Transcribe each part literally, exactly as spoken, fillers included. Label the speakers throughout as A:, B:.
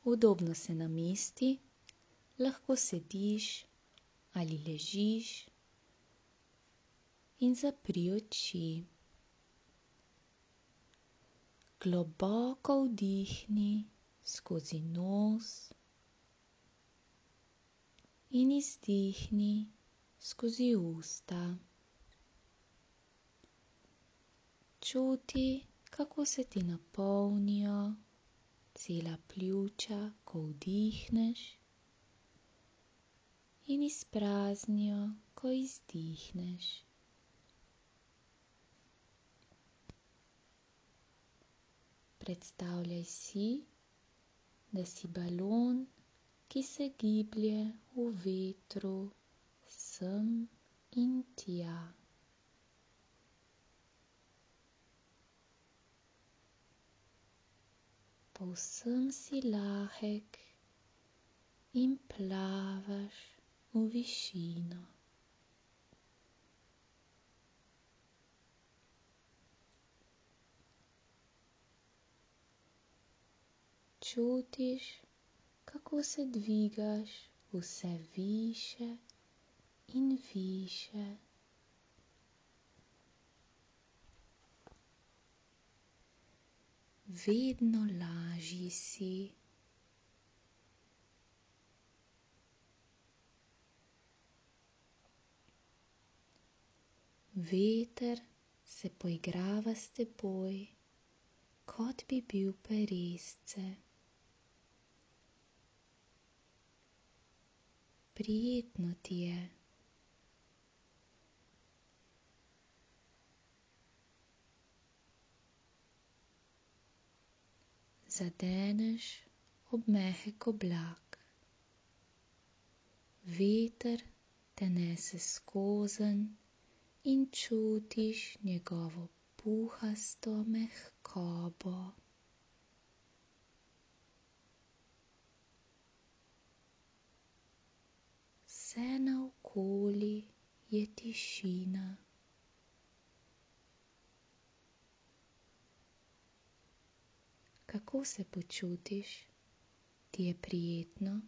A: Udobno se namesti, lahko sediš ali ležiš in zapri oči. Globoko vdihni skozi nos in izdihni skozi usta. Čuti, kako se ti napolnijo cela pljuča, ko vdihneš, in izpraznijo, ko izdihneš. Predstavljaj si, da si balon, ki se giblje v vetru sem in tja. Povsem si lahek in plavaš v višino. Čutiš, kako se dvigaš vse više in više. Vedno lažji si. Veter se poigrava s teboj, kot bi bil peresce. Prijetno ti je. Zadeneš ob mehek oblak. Veter te nese skozenj in čutiš njegovo puhasto mehkobo. Vse naokoli je tišina. Kako se počutiš? Ti je prijetno?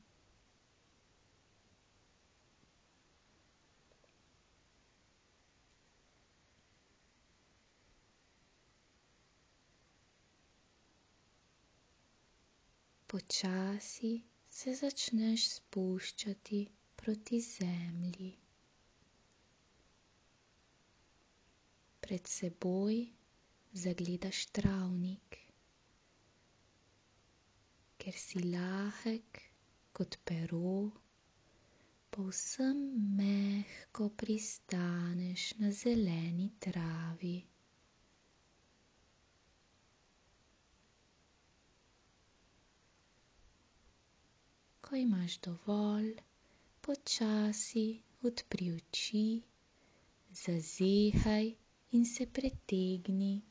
A: Počasi se začneš spuščati proti zemlji. Pred seboj zagledaš travnik. Ker si lahek kot pero, povsem mehko pristaneš na zeleni travi. Ko imaš dovolj, počasi odpri oči, zazehaj in se pretegni